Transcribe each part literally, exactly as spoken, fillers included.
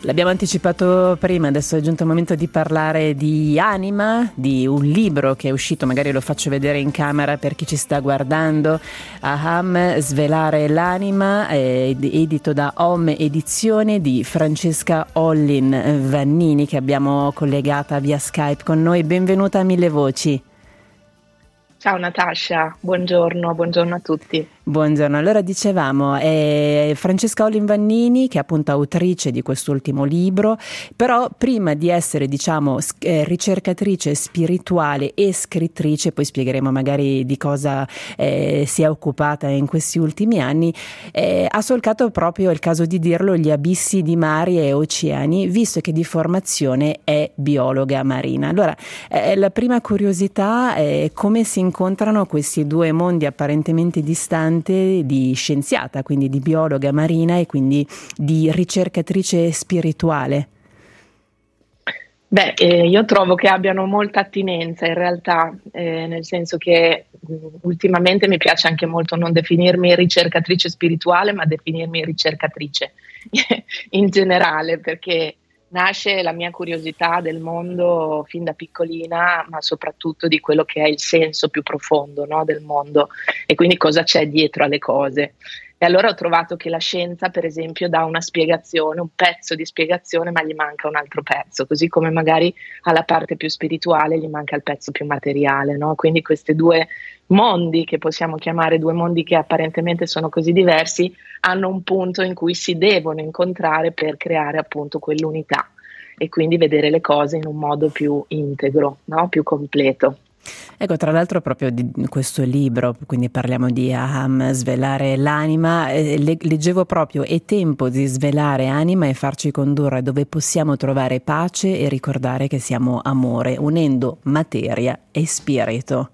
L'abbiamo anticipato prima, adesso è giunto il momento di parlare di Anima, di un libro che è uscito, magari lo faccio vedere in camera per chi ci sta guardando. Aham, Svelare l'anima, è edito da Home Edizione, di Francesca Ollin Vannini, che abbiamo collegata via Skype con noi. Benvenuta a Mille Voci. Ciao Natascia, buongiorno, buongiorno a tutti. Buongiorno, allora dicevamo, è Francesca Ollin Vannini, che è appunto autrice di quest'ultimo libro, però prima di essere, diciamo, ricercatrice spirituale e scrittrice, poi spiegheremo magari di cosa eh, si è occupata in questi ultimi anni, eh, ha solcato, proprio, è il caso di dirlo, gli abissi di mari e oceani, visto che di formazione è biologa marina. Allora, eh, la prima curiosità è come si incontrano questi due mondi apparentemente distanti, di scienziata, quindi di biologa marina e quindi di ricercatrice spirituale. Beh, eh, io trovo che abbiano molta attinenza in realtà, eh, nel senso che mh, ultimamente mi piace anche molto non definirmi ricercatrice spirituale, ma definirmi ricercatrice in generale, perché nasce la mia curiosità del mondo fin da piccolina, ma soprattutto di quello che è il senso più profondo, no, del mondo, e quindi cosa c'è dietro alle cose. E allora ho trovato che la scienza, per esempio, dà una spiegazione, un pezzo di spiegazione, ma gli manca un altro pezzo, così come magari alla parte più spirituale gli manca il pezzo più materiale, no? Quindi questi due mondi, che possiamo chiamare due mondi che apparentemente sono così diversi, hanno un punto in cui si devono incontrare per creare appunto quell'unità e quindi vedere le cose in un modo più integro, no? Più completo. Ecco, tra l'altro proprio di questo libro, quindi parliamo di Aham, Svelare l'anima, eh, leggevo proprio: è tempo di svelare anima e farci condurre dove possiamo trovare pace e ricordare che siamo amore, unendo materia e spirito.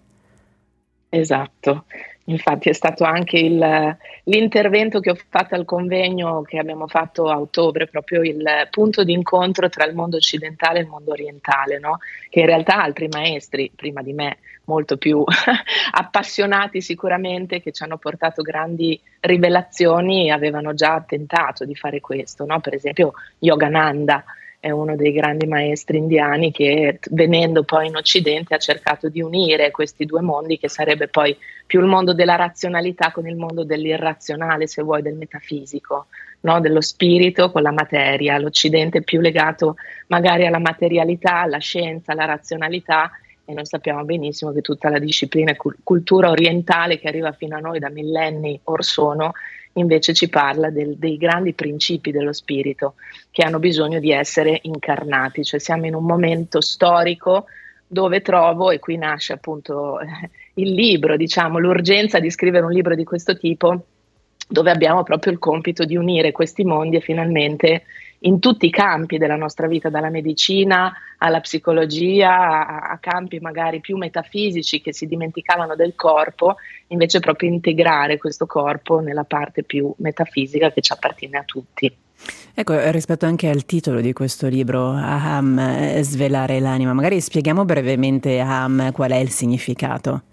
Esatto, infatti è stato anche il, l'intervento che ho fatto al convegno che abbiamo fatto a ottobre, proprio il punto di incontro tra il mondo occidentale e il mondo orientale, no? Che in realtà altri maestri, prima di me, molto più appassionati sicuramente, che ci hanno portato grandi rivelazioni, avevano già tentato di fare questo, no? Per esempio Yogananda è uno dei grandi maestri indiani che, venendo poi in Occidente, ha cercato di unire questi due mondi, che sarebbe poi più il mondo della razionalità con il mondo dell'irrazionale, se vuoi, del metafisico, no? Dello spirito con la materia. L'Occidente è più legato magari alla materialità, alla scienza, alla razionalità, e noi sappiamo benissimo che tutta la disciplina e cultura orientale che arriva fino a noi da millenni or sono, invece ci parla del, dei grandi principi dello spirito che hanno bisogno di essere incarnati, cioè siamo in un momento storico dove trovo, e qui nasce appunto eh, il libro, diciamo, l'urgenza di scrivere un libro di questo tipo, dove abbiamo proprio il compito di unire questi mondi e finalmente in tutti i campi della nostra vita, dalla medicina alla psicologia, a, a campi magari più metafisici che si dimenticavano del corpo, invece proprio integrare questo corpo nella parte più metafisica che ci appartiene a tutti. Ecco, rispetto anche al titolo di questo libro, Aham, Svelare l'anima, magari spieghiamo brevemente Aham, qual è il significato.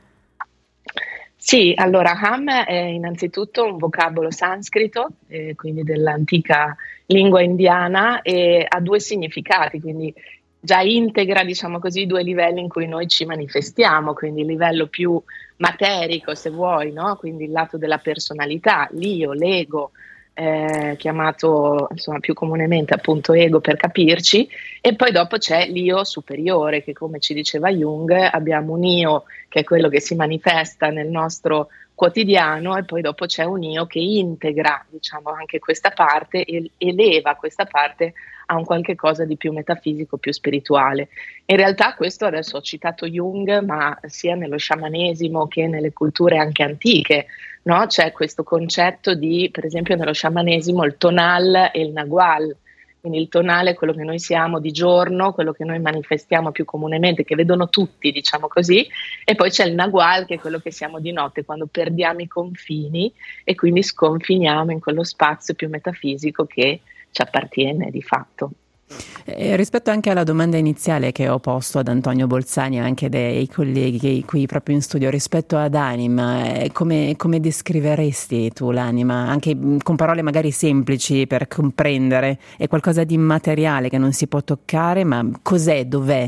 Sì, allora Aham è innanzitutto un vocabolo sanscrito, eh, quindi dell'antica lingua indiana, e ha due significati, quindi già integra, diciamo così, i due livelli in cui noi ci manifestiamo, quindi il livello più materico, se vuoi, no? Quindi il lato della personalità, l'io, l'ego, eh, chiamato insomma più comunemente appunto ego per capirci, e poi dopo c'è l'io superiore, che come ci diceva Jung abbiamo un io che è quello che si manifesta nel nostro quotidiano, e poi dopo c'è un io che integra, diciamo, anche questa parte e eleva questa parte a un qualche cosa di più metafisico, più spirituale. In realtà questo, adesso ho citato Jung, ma sia nello sciamanesimo che nelle culture anche antiche, no? C'è questo concetto di, per esempio nello sciamanesimo, il tonal e il nagual. Quindi il tonale è quello che noi siamo di giorno, quello che noi manifestiamo più comunemente, che vedono tutti, diciamo così, e poi c'è il nagual, che è quello che siamo di notte, quando perdiamo i confini e quindi sconfiniamo in quello spazio più metafisico che ci appartiene di fatto. Eh, rispetto anche alla domanda iniziale che ho posto ad Antonio Bolzani e anche dei colleghi qui proprio in studio, rispetto ad anima, eh, come, come descriveresti tu l'anima? Anche mh, con parole magari semplici per comprendere, è qualcosa di immateriale che non si può toccare, ma cos'è, dov'è?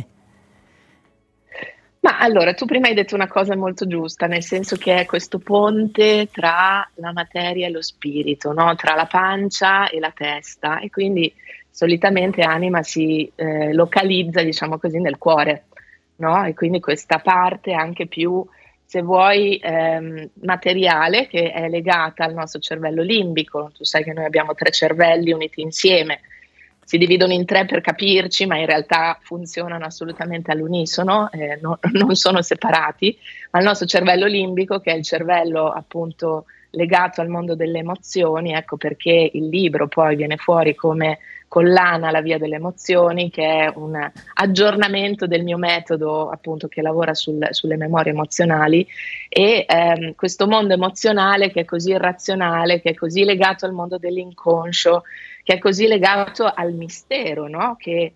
Ma allora, tu prima hai detto una cosa molto giusta, nel senso che è questo ponte tra la materia e lo spirito, no? Tra la pancia e la testa, e quindi solitamente anima si eh, localizza, diciamo così, nel cuore, no? E quindi questa parte anche più, se vuoi, ehm, materiale, che è legata al nostro cervello limbico. Tu sai che noi abbiamo tre cervelli uniti insieme, si dividono in tre per capirci, ma in realtà funzionano assolutamente all'unisono, eh, no, non sono separati. Ma il nostro cervello limbico, che è il cervello appunto legato al mondo delle emozioni, ecco perché il libro poi viene fuori come Collana, la via delle emozioni, che è un aggiornamento del mio metodo appunto che lavora sul, sulle memorie emozionali, e ehm, questo mondo emozionale che è così irrazionale, che è così legato al mondo dell'inconscio, che è così legato al mistero, no? Che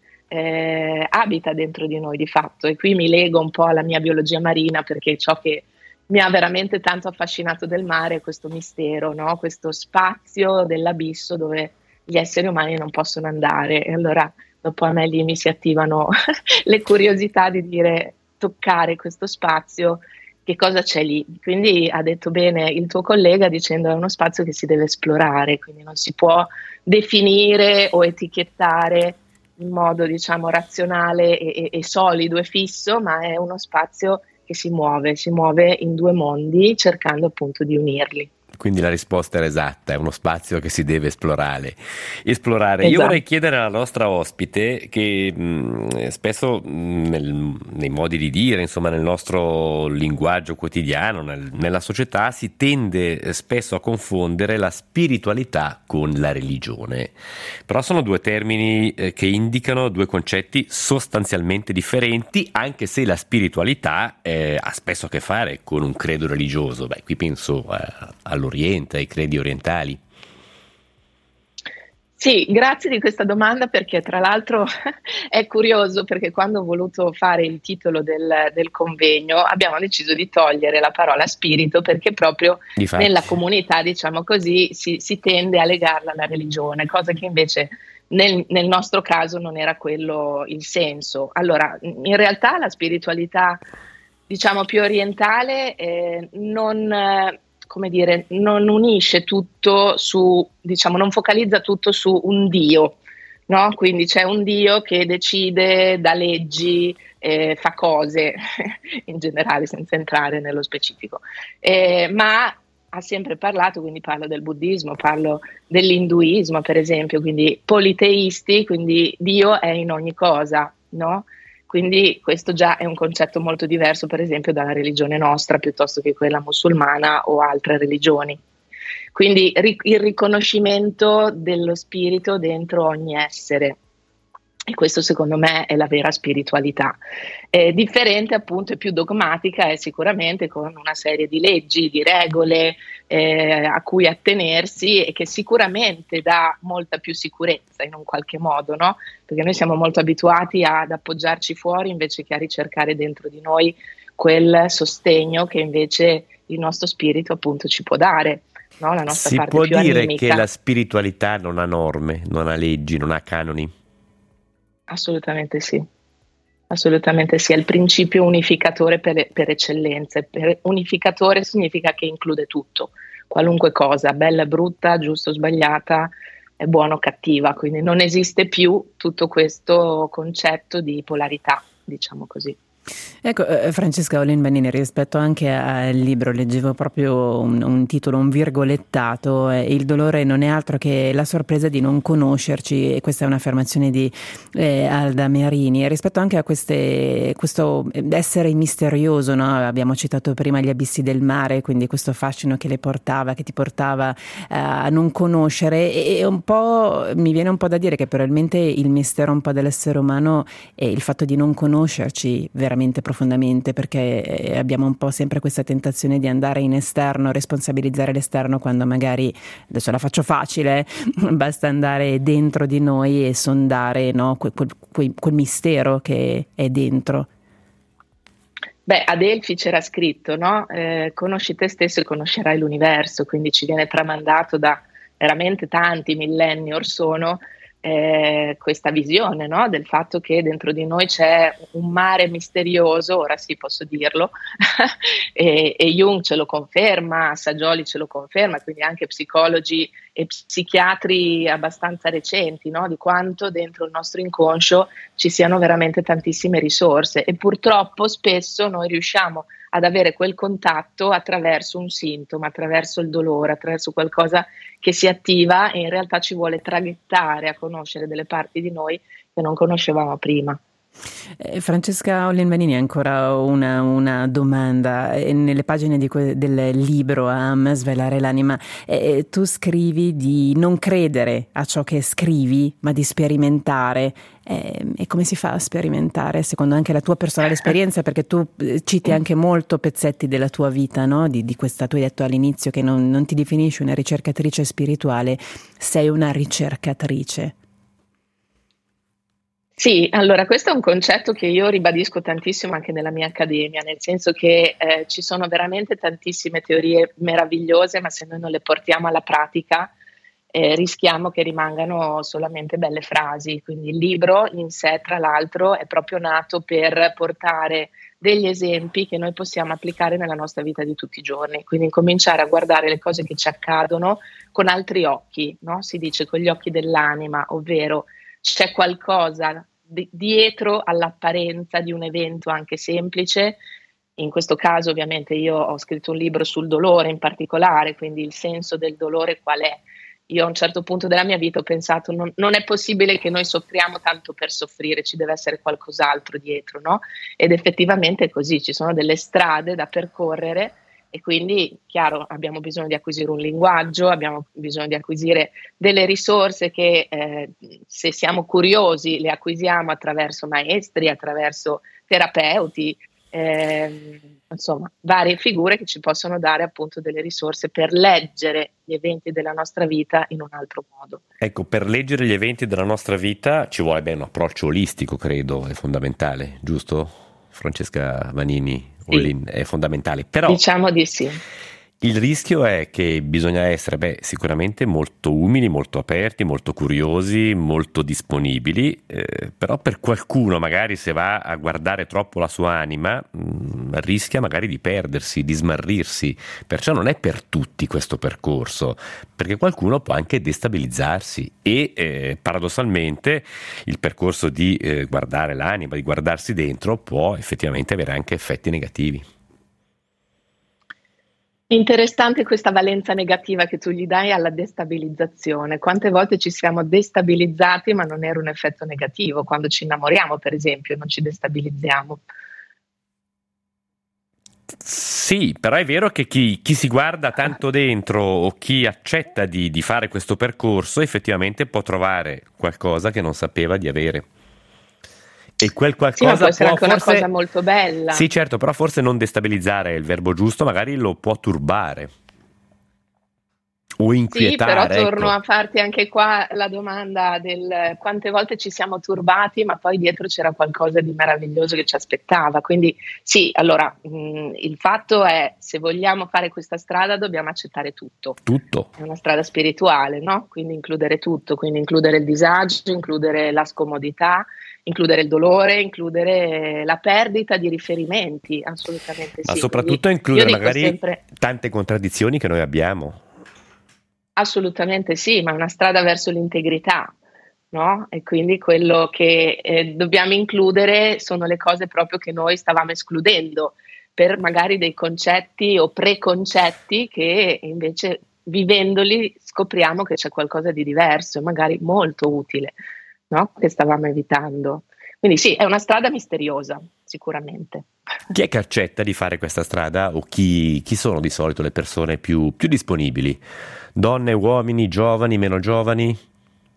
eh, abita dentro di noi di fatto. E qui mi lego un po' alla mia biologia marina, perché ciò che mi ha veramente tanto affascinato del mare è questo mistero, no? Questo spazio dell'abisso dove gli esseri umani non possono andare. E allora dopo a me lì mi si attivano le curiosità di dire, toccare questo spazio, che cosa c'è lì. Quindi ha detto bene il tuo collega dicendo è uno spazio che si deve esplorare, quindi non si può definire o etichettare in modo, diciamo, razionale e, e, e solido e fisso, ma è uno spazio che si muove, si muove in due mondi cercando appunto di unirli. Quindi la risposta era esatta, è uno spazio che si deve esplorare. esplorare. Io Esatto. vorrei chiedere alla nostra ospite che mh, spesso mh, nel, nei modi di dire, insomma nel nostro linguaggio quotidiano, nel, nella società si tende spesso a confondere la spiritualità con la religione. Però sono due termini eh, che indicano due concetti sostanzialmente differenti, anche se la spiritualità eh, ha spesso a che fare con un credo religioso. Beh, qui penso eh, all'Oriente, ai credi orientali. Sì, grazie di questa domanda, perché tra l'altro è curioso, perché quando ho voluto fare il titolo del, del convegno abbiamo deciso di togliere la parola spirito, perché proprio Difatti. nella comunità, diciamo così, si, si tende a legarla alla religione, cosa che invece nel, nel nostro caso non era quello il senso. Allora, in realtà la spiritualità, diciamo, più orientale eh, non... Eh, come dire, non unisce tutto su, diciamo, non focalizza tutto su un Dio, no? Quindi c'è un Dio che decide, dà leggi, eh, fa cose, in generale, senza entrare nello specifico. Eh, ma ha sempre parlato, quindi parlo del buddismo, parlo dell'induismo, per esempio, quindi politeisti, quindi Dio è in ogni cosa, no? Quindi questo già è un concetto molto diverso, per esempio, dalla religione nostra piuttosto che quella musulmana o altre religioni. Quindi ri- il riconoscimento dello spirito dentro ogni essere. E questo secondo me è la vera spiritualità. Eh, differente appunto e più dogmatica è sicuramente con una serie di leggi, di regole eh, a cui attenersi, e che sicuramente dà molta più sicurezza in un qualche modo, no? Perché noi siamo molto abituati ad appoggiarci fuori invece che a ricercare dentro di noi quel sostegno che invece il nostro spirito appunto ci può dare, no? La nostra Si parte può più dire animica. che la spiritualità non ha norme, non ha leggi, non ha canoni? Assolutamente sì, assolutamente sì, è il principio unificatore per, per eccellenza. Per unificatore significa che include tutto, qualunque cosa, bella, brutta, giusta o sbagliata, è buona o cattiva, quindi non esiste più tutto questo concetto di polarità, diciamo così. Ecco, eh, Francesca Olin Bennini, rispetto anche al libro, leggevo proprio un, un titolo, un virgolettato, eh, il dolore non è altro che la sorpresa di non conoscerci, e questa è un'affermazione di eh, Alda Merini. E rispetto anche a queste, questo essere misterioso, no? Abbiamo citato prima gli abissi del mare, quindi questo fascino che le portava, che ti portava eh, a non conoscere, e, e un po' mi viene un po' da dire che probabilmente il mistero un po' dell'essere umano è il fatto di non conoscerci veramente veramente profondamente, perché abbiamo un po' sempre questa tentazione di andare in esterno, responsabilizzare l'esterno, quando magari, adesso la faccio facile, basta andare dentro di noi e sondare, no, quel, quel, quel mistero che è dentro. Beh, ad Adelphi c'era scritto, no? Eh, conosci te stesso e conoscerai l'universo, quindi ci viene tramandato da veramente tanti millenni or sono eh, questa visione, no? Del fatto che dentro di noi c'è un mare misterioso, ora sì posso dirlo, e, e Jung ce lo conferma, Sagioli ce lo conferma, quindi anche psicologi e psichiatri abbastanza recenti, no? Di quanto dentro il nostro inconscio ci siano veramente tantissime risorse, e purtroppo spesso noi riusciamo ad avere quel contatto attraverso un sintomo, attraverso il dolore, attraverso qualcosa che si attiva, e in realtà ci vuole traghettare a conoscere delle parti di noi che non conoscevamo prima. Eh, Francesca Ollin-Vanini, ancora una, una domanda. Eh, nelle pagine di que- del libro Am, Svelare l'anima, eh, tu scrivi di non credere a ciò che scrivi, ma di sperimentare. Eh, e come si fa a sperimentare, secondo anche la tua personale esperienza? Perché tu eh, citi anche molto pezzetti della tua vita, no? Di, di questa, tu hai detto all'inizio che non, non ti definisci una ricercatrice spirituale, sei una ricercatrice. Sì, allora questo è un concetto che io ribadisco tantissimo anche nella mia accademia, nel senso che eh, ci sono veramente tantissime teorie meravigliose, ma se noi non le portiamo alla pratica eh, rischiamo che rimangano solamente belle frasi. Quindi il libro in sé, tra l'altro, è proprio nato per portare degli esempi che noi possiamo applicare nella nostra vita di tutti i giorni, quindi cominciare a guardare le cose che ci accadono con altri occhi, no? Si dice con gli occhi dell'anima, ovvero c'è qualcosa dietro all'apparenza di un evento anche semplice. In questo caso ovviamente io ho scritto un libro sul dolore in particolare, quindi il senso del dolore qual è? Io a un certo punto della mia vita ho pensato non, non è possibile che noi soffriamo tanto per soffrire, ci deve essere qualcos'altro dietro, no? Ed effettivamente è così, ci sono delle strade da percorrere. E quindi, chiaro, abbiamo bisogno di acquisire un linguaggio, abbiamo bisogno di acquisire delle risorse che, eh, se siamo curiosi, le acquisiamo attraverso maestri, attraverso terapeuti, eh, insomma, varie figure che ci possono dare appunto delle risorse per leggere gli eventi della nostra vita in un altro modo. Ecco, per leggere gli eventi della nostra vita ci vuole bene un approccio olistico, credo, è fondamentale, giusto? Francesca Vanini? Sì. È fondamentale, però diciamo di sì. Il rischio è che bisogna essere beh, sicuramente molto umili, molto aperti, molto curiosi, molto disponibili, eh, però per qualcuno magari se va a guardare troppo la sua anima mh, rischia magari di perdersi, di smarrirsi, perciò non è per tutti questo percorso, perché qualcuno può anche destabilizzarsi e eh, paradossalmente il percorso di eh, guardare l'anima, di guardarsi dentro può effettivamente avere anche effetti negativi. Interessante questa valenza negativa che tu gli dai alla destabilizzazione. Quante volte ci siamo destabilizzati, ma non era un effetto negativo. Quando ci innamoriamo, per esempio, non ci destabilizziamo. Sì, però è vero che chi, chi si guarda tanto dentro o chi accetta di, di fare questo percorso effettivamente può trovare qualcosa che non sapeva di avere. E quel qualcosa sì, ma può essere può anche forse... una cosa molto bella. Sì, certo, però forse non destabilizzare è il verbo giusto, magari lo può turbare o inquietare. Sì, però torno ecco. a farti anche qua la domanda del quante volte ci siamo turbati, ma poi dietro c'era qualcosa di meraviglioso che ci aspettava. Quindi sì, allora mh, il fatto è, se vogliamo fare questa strada dobbiamo accettare tutto. Tutto. È una strada spirituale, no? Quindi includere tutto, quindi includere il disagio, includere la scomodità, includere il dolore, includere la perdita di riferimenti, assolutamente sì. Ma soprattutto Quindi includere io dico magari sempre, tante contraddizioni che noi abbiamo. assolutamente sì, ma è una strada verso l'integrità, no? E quindi quello che eh, dobbiamo includere sono le cose proprio che noi stavamo escludendo per magari dei concetti o preconcetti che invece vivendoli scopriamo che c'è qualcosa di diverso e magari molto utile, no? Che stavamo evitando. Quindi sì, è una strada misteriosa, sicuramente. Chi è che accetta di fare questa strada o chi, chi sono di solito le persone più, più disponibili? Donne, uomini, giovani, meno giovani?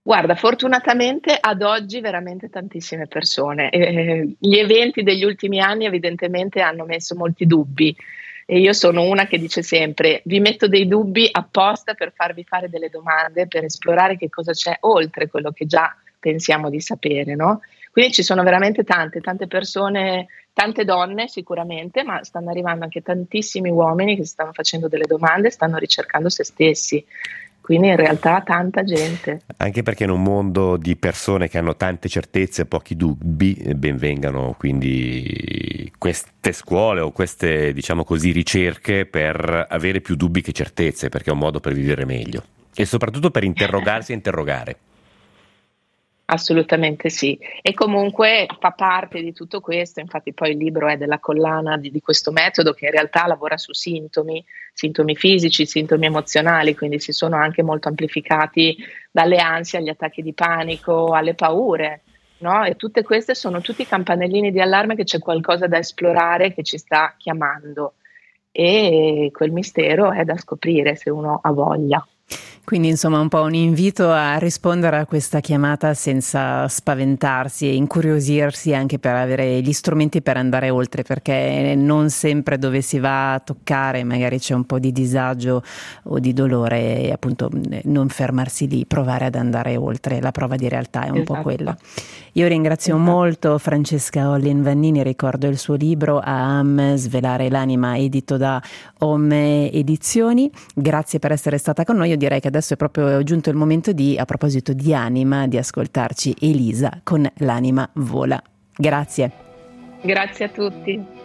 Guarda, fortunatamente ad oggi veramente tantissime persone. Eh, gli eventi degli ultimi anni evidentemente hanno messo molti dubbi e io sono una che dice sempre: vi metto dei dubbi apposta per farvi fare delle domande, per esplorare che cosa c'è oltre quello che già pensiamo di sapere, no? Quindi ci sono veramente tante, tante persone, tante donne sicuramente, ma stanno arrivando anche tantissimi uomini che stanno facendo delle domande, stanno ricercando se stessi. Quindi in realtà tanta gente. Anche perché in un mondo di persone che hanno tante certezze e pochi dubbi, ben vengano quindi queste scuole o queste, diciamo così, ricerche per avere più dubbi che certezze, perché è un modo per vivere meglio e soprattutto per interrogarsi e interrogare. Assolutamente sì, e comunque fa parte di tutto questo, infatti poi il libro è della collana di, di questo metodo che in realtà lavora su sintomi, sintomi fisici, sintomi emozionali, quindi si sono anche molto amplificati dalle ansie agli attacchi di panico, alle paure, no? E tutte queste sono tutti campanellini di allarme che c'è qualcosa da esplorare che ci sta chiamando e quel mistero è da scoprire se uno ha voglia. Quindi insomma un po' un invito a rispondere a questa chiamata senza spaventarsi e incuriosirsi anche per avere gli strumenti per andare oltre, perché non sempre dove si va a toccare magari c'è un po' di disagio o di dolore e appunto non fermarsi lì, provare ad andare oltre, la prova di realtà è un Esatto. po' quella. Io ringrazio Esatto. molto Francesca Ollin Vannini, ricordo il suo libro Aham, Svelare l'anima, edito da Home Edizioni. Grazie per essere stata con noi. Io direi che adesso è proprio giunto il momento di, a proposito di anima, di ascoltarci Elisa con L'anima vola. Grazie. Grazie a tutti.